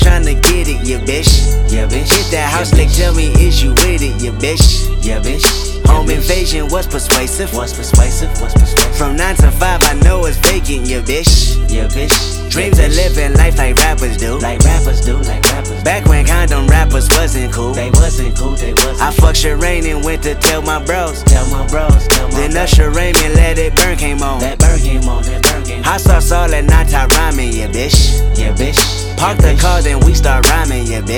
tryna get it, yeah, bitch. Yeah, bitch. Hit that house, like, tell me, is you with it, yeah, bitch. Yeah, bitch. Home invasion was persuasive. What's persuasive? What's persuasive? From 9 to 5, I know it's vacant, yeah, bitch. Yeah, bitch. Dreams of living life like rappers do. Like rappers do, like rappers do. Back when condom rappers wasn't cool. They wasn't cool, they wasn't I fucked Sherane and went to tell my bros. Tell my bros, tell my Then bros. Usher Raymond let it burn came on. That burn came on, that burn came on. Hot sauce all that night rhyming, yeah, bitch. Yeah, bitch. Park Yeah, the bitch. car, then we start rhyming, yeah, bitch.